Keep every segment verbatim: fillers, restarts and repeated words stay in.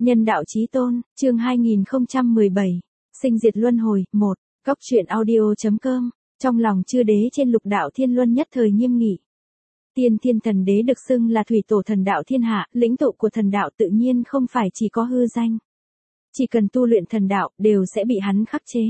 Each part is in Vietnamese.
Nhân đạo chí tôn, chương hai nghìn không trăm mười bảy, sinh diệt luân hồi, một, Cóc truyện audio.com, trong lòng chư đế trên lục đạo thiên luân nhất thời nghiêm nghị. Tiên thiên thần đế được xưng là thủy tổ thần đạo thiên hạ, lĩnh tụ của thần đạo tự nhiên không phải chỉ có hư danh. Chỉ cần tu luyện thần đạo, đều sẽ bị hắn khắc chế.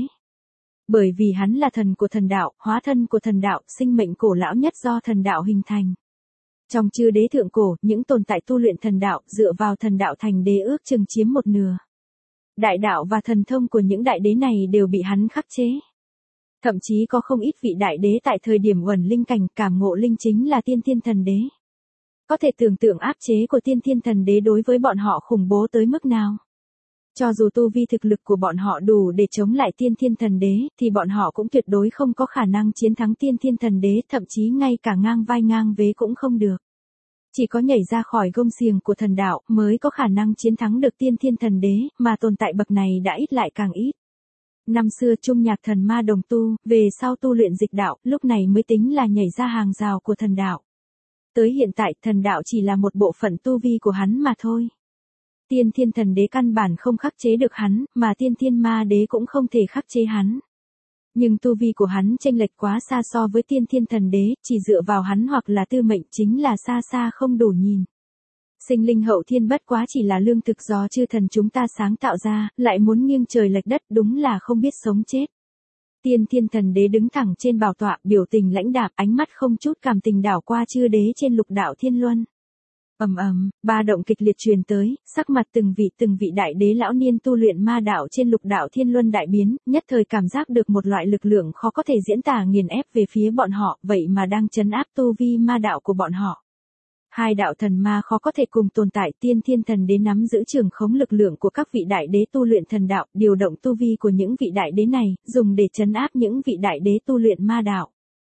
Bởi vì hắn là thần của thần đạo, hóa thân của thần đạo, sinh mệnh cổ lão nhất do thần đạo hình thành. Trong chư đế thượng cổ, những tồn tại tu luyện thần đạo, dựa vào thần đạo thành đế ước chừng chiếm một nửa. Đại đạo và thần thông của những đại đế này đều bị hắn khắc chế. Thậm chí có không ít vị đại đế tại thời điểm uẩn linh cảnh cảm ngộ linh chính là tiên thiên thần đế. Có thể tưởng tượng áp chế của tiên thiên thần đế đối với bọn họ khủng bố tới mức nào. Cho dù tu vi thực lực của bọn họ đủ để chống lại tiên thiên thần đế, thì bọn họ cũng tuyệt đối không có khả năng chiến thắng tiên thiên thần đế, thậm chí ngay cả ngang vai ngang vế cũng không được. Chỉ có nhảy ra khỏi gông xiềng của thần đạo mới có khả năng chiến thắng được tiên thiên thần đế, mà tồn tại bậc này đã ít lại càng ít. Năm xưa trung nhạc thần ma đồng tu, về sau tu luyện dịch đạo, lúc này mới tính là nhảy ra hàng rào của thần đạo. Tới hiện tại, thần đạo chỉ là một bộ phận tu vi của hắn mà thôi. Tiên thiên thần đế căn bản không khắc chế được hắn, mà tiên thiên ma đế cũng không thể khắc chế hắn. Nhưng tu vi của hắn chênh lệch quá xa so với tiên thiên thần đế, chỉ dựa vào hắn hoặc là tư mệnh chính là xa xa không đủ nhìn. Sinh linh hậu thiên bất quá chỉ là lương thực do chư thần chúng ta sáng tạo ra, lại muốn nghiêng trời lệch đất đúng là không biết sống chết. Tiên thiên thần đế đứng thẳng trên bảo tọa, biểu tình lãnh đạm, ánh mắt không chút cảm tình đảo qua chư đế trên lục đạo thiên luân. Ầm ầm, ba động kịch liệt truyền tới, sắc mặt từng vị từng vị đại đế lão niên tu luyện ma đạo trên lục đạo thiên luân đại biến, nhất thời cảm giác được một loại lực lượng khó có thể diễn tả nghiền ép về phía bọn họ, vậy mà đang trấn áp tu vi ma đạo của bọn họ. Hai đạo thần ma khó có thể cùng tồn tại, tiên thiên thần đế nắm giữ trường khống lực lượng của các vị đại đế tu luyện thần đạo, điều động tu vi của những vị đại đế này, dùng để trấn áp những vị đại đế tu luyện ma đạo.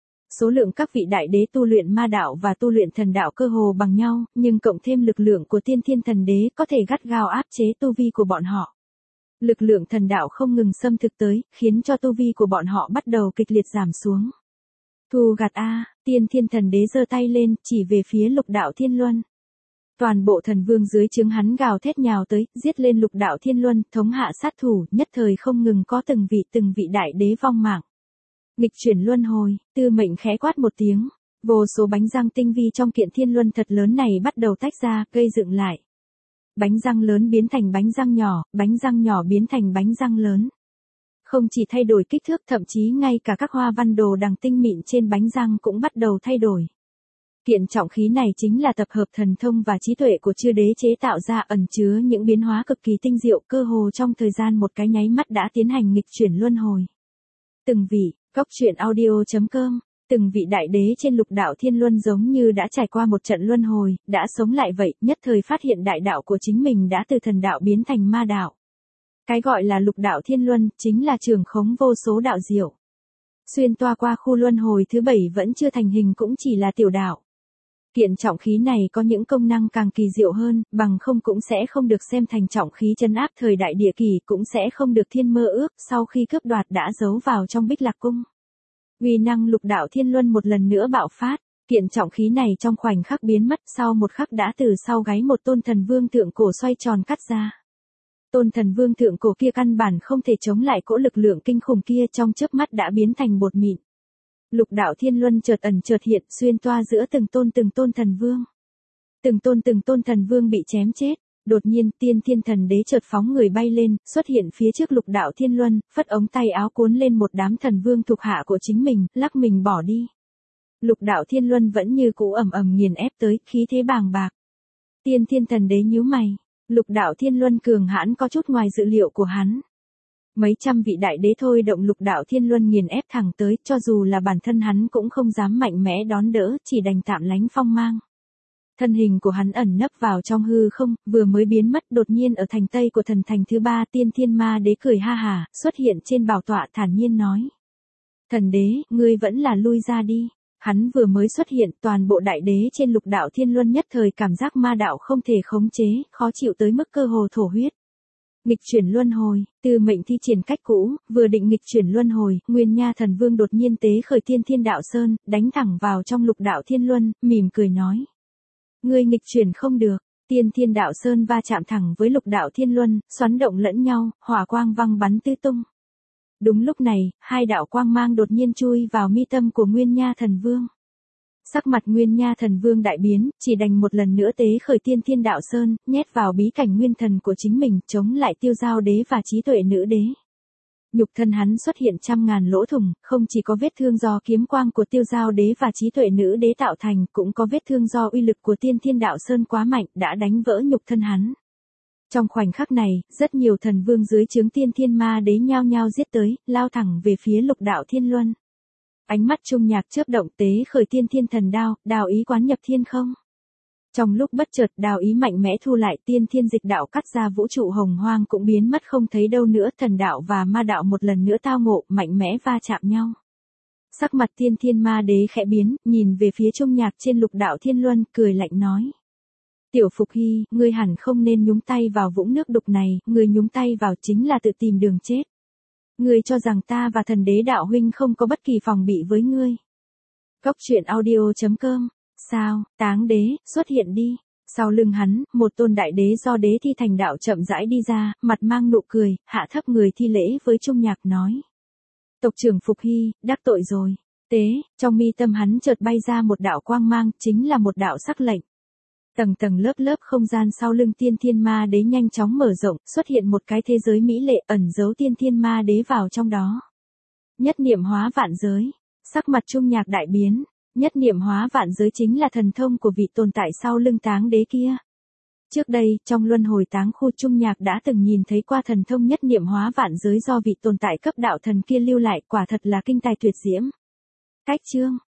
Số lượng các vị đại đế tu luyện ma đạo và tu luyện thần đạo cơ hồ bằng nhau, nhưng cộng thêm lực lượng của tiên thiên thần đế có thể gắt gao áp chế tu vi của bọn họ. Lực lượng thần đạo không ngừng xâm thực tới, khiến cho tu vi của bọn họ bắt đầu kịch liệt giảm xuống. Thu gạt a, tiên thiên thần đế giơ tay lên, chỉ về phía lục đạo thiên luân. Toàn bộ thần vương dưới trướng hắn gào thét nhào tới, giết lên lục đạo thiên luân, thống hạ sát thủ, nhất thời không ngừng có từng vị từng vị đại đế vong mạng. Nghịch chuyển luân hồi, tư mệnh khẽ quát một tiếng, vô số bánh răng tinh vi trong kiện thiên luân thật lớn này bắt đầu tách ra, gây dựng lại. Bánh răng lớn biến thành bánh răng nhỏ, bánh răng nhỏ biến thành bánh răng lớn. Không chỉ thay đổi kích thước, thậm chí ngay cả các hoa văn đồ đằng tinh mịn trên bánh răng cũng bắt đầu thay đổi. Kiện trọng khí này chính là tập hợp thần thông và trí tuệ của chư đế chế tạo ra, ẩn chứa những biến hóa cực kỳ tinh diệu, cơ hồ trong thời gian một cái nháy mắt đã tiến hành nghịch chuyển luân hồi. Từng vị, Cóc truyện audio.com, từng vị đại đế trên lục đạo thiên luân giống như đã trải qua một trận luân hồi, đã sống lại vậy, nhất thời phát hiện đại đạo của chính mình đã từ thần đạo biến thành ma đạo. Cái gọi là lục đạo thiên luân, chính là trường khống vô số đạo diệu. Xuyên toa qua khu luân hồi thứ bảy vẫn chưa thành hình cũng chỉ là tiểu đạo. Kiện trọng khí này có những công năng càng kỳ diệu hơn, bằng không cũng sẽ không được xem thành trọng khí trấn áp thời đại địa kỳ, cũng sẽ không được thiên mơ ước sau khi cướp đoạt đã giấu vào trong Bích Lạc Cung. Uy năng lục đạo thiên luân một lần nữa bạo phát, kiện trọng khí này trong khoảnh khắc biến mất, sau một khắc đã từ sau gáy một tôn thần vương thượng cổ xoay tròn cắt ra. Tôn thần vương thượng cổ kia căn bản không thể chống lại cỗ lực lượng kinh khủng kia, trong chớp mắt đã biến thành bột mịn. Lục đạo thiên luân chợt ẩn chợt hiện, xuyên toa giữa từng tôn từng tôn thần vương. Từng tôn từng tôn thần vương bị chém chết, đột nhiên tiên thiên thần đế chợt phóng người bay lên, xuất hiện phía trước lục đạo thiên luân, phất ống tay áo cuốn lên một đám thần vương thuộc hạ của chính mình, lắc mình bỏ đi. Lục đạo thiên luân vẫn như cũ ầm ầm nghiền ép tới, khí thế bàng bạc. Tiên thiên thần đế nhíu mày, lục đạo thiên luân cường hãn có chút ngoài dự liệu của hắn. Mấy trăm vị đại đế thôi động lục đạo thiên luân nghiền ép thẳng tới, cho dù là bản thân hắn cũng không dám mạnh mẽ đón đỡ, chỉ đành tạm lánh phong mang. Thân hình của hắn ẩn nấp vào trong hư không, vừa mới biến mất, đột nhiên ở thành tây của thần thành thứ ba, tiên thiên ma đế cười ha hà, xuất hiện trên bảo tọa thản nhiên nói. Thần đế, ngươi vẫn là lui ra đi. Hắn vừa mới xuất hiện, toàn bộ đại đế trên lục đạo thiên luân nhất thời cảm giác ma đạo không thể khống chế, khó chịu tới mức cơ hồ thổ huyết. Nghịch chuyển luân hồi, tư mệnh thi triển cách cũ, vừa định nghịch chuyển luân hồi, Nguyên Nha thần vương đột nhiên tế khởi tiên thiên đạo sơn, đánh thẳng vào trong lục đạo thiên luân, mỉm cười nói. Ngươi nghịch chuyển không được, Tiên Thiên Đạo Sơn va chạm thẳng với Lục Đạo Thiên Luân, xoắn động lẫn nhau, hỏa quang văng bắn tứ tung. Đúng lúc này, hai đạo quang mang đột nhiên chui vào mi tâm của Nguyên Nha Thần Vương. Sắc mặt Nguyên Nha Thần Vương đại biến, chỉ đành một lần nữa tế khởi Tiên Thiên Đạo Sơn, nhét vào bí cảnh nguyên thần của chính mình, chống lại Tiêu Giao Đế và Trí Tuệ Nữ Đế. Nhục thân hắn xuất hiện trăm ngàn lỗ thủng, không chỉ có vết thương do kiếm quang của Tiêu Giao Đế và Trí Tuệ Nữ Đế tạo thành, cũng có vết thương do uy lực của Tiên Thiên Đạo Sơn quá mạnh, đã đánh vỡ nhục thân hắn. Trong khoảnh khắc này, rất nhiều thần vương dưới trướng Tiên Thiên Ma Đế nhao nhao giết tới, lao thẳng về phía Lục Đạo Thiên Luân. Ánh mắt Trung Nhạc chớp động, tế khởi Tiên Thiên Thần Đao, đao ý quán nhập thiên không. Trong lúc bất chợt, đao ý mạnh mẽ thu lại, Tiên Thiên Dịch Đạo cắt ra vũ trụ hồng hoang cũng biến mất không thấy đâu nữa, thần đạo và ma đạo một lần nữa tao ngộ, mạnh mẽ va chạm nhau. Sắc mặt Tiên Thiên Ma Đế khẽ biến, nhìn về phía Trung Nhạc trên Lục Đạo Thiên Luân, cười lạnh nói: "Tiểu Phục Hy, ngươi hẳn không nên nhúng tay vào vũng nước đục này, ngươi nhúng tay vào chính là tự tìm đường chết. Ngươi cho rằng ta và Thần Đế Đạo huynh không có bất kỳ phòng bị với ngươi." Góc truyện audio chấm com. Sao, Táng Đế, xuất hiện đi. Sau lưng hắn, một tôn đại đế do đế thi thành đạo chậm rãi đi ra, mặt mang nụ cười, hạ thấp người thi lễ với Trung Nhạc nói: "Tộc trưởng Phục Hy, đắc tội rồi." Tế, trong mi tâm hắn chợt bay ra một đạo quang mang, chính là một đạo sắc lệnh. Tầng tầng lớp lớp không gian sau lưng Tiên Thiên Ma Đế nhanh chóng mở rộng, xuất hiện một cái thế giới mỹ lệ, ẩn giấu Tiên Thiên Ma Đế vào trong đó. Nhất niệm hóa vạn giới. Sắc mặt Trung Nhạc đại biến. Nhất niệm hóa vạn giới chính là thần thông của vị tồn tại sau lưng Táng Đế kia. Trước đây, trong luân hồi táng khu, Trung Nhạc đã từng nhìn thấy qua thần thông nhất niệm hóa vạn giới do vị tồn tại cấp đạo thần kia lưu lại, quả thật là kinh tài tuyệt diễm. Cách chương